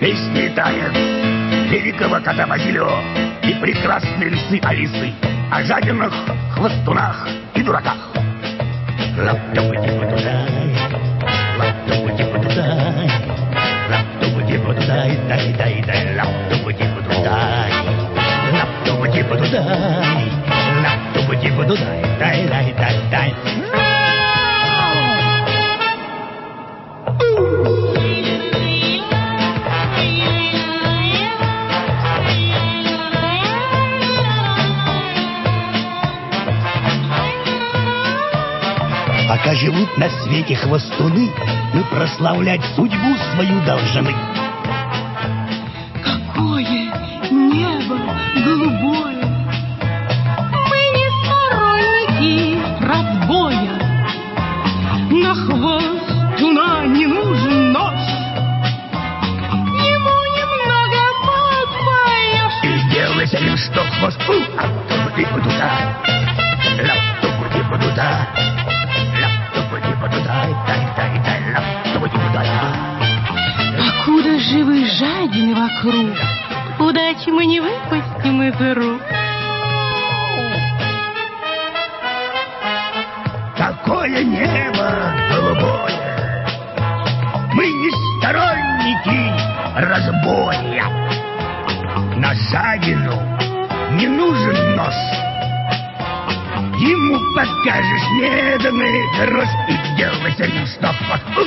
Песни и танец великого кота Базилио и прекрасной лисы Алисы о жадинах, хвостунах и дураках. Лап-топа-типа-тудай, лап-топа-типа-тудай, лап-топа-типа-тудай, дай-дай-дай, лап-топа-типа-тудай, лап-топа-типа-тудай, лап-топа-типа-тудай, дай-дай-дай-дай. Пока живут на свете хвостуны, мы прославлять судьбу свою должны. Какое небо голубое! Мы не сторонники разбоя. На хвостуна не нужен нож. Ему немного подпоешь. И сделайся им, что хвосту, а то ты подуда, ляп-тупу ты подуда. Покуда живы жадины вокруг, удачи мы не выпустим из рук. Какое небо голубое! Мы не сторонники разбоя. На жадину не нужен нож. Ему покажешь медный грош и делайся им, что хвостун.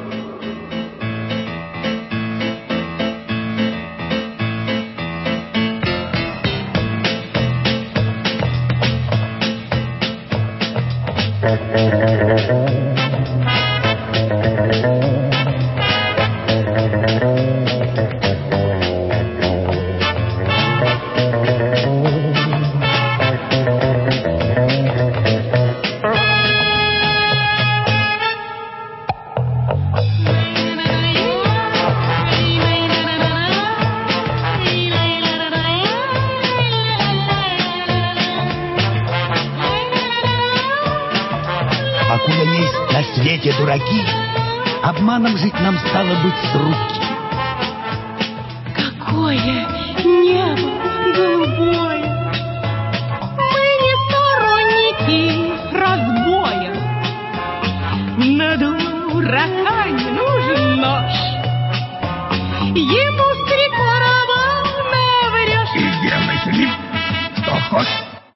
Покуда есть на свете дураки, обманом жить нам стало быть с руки. Какое небо голубое!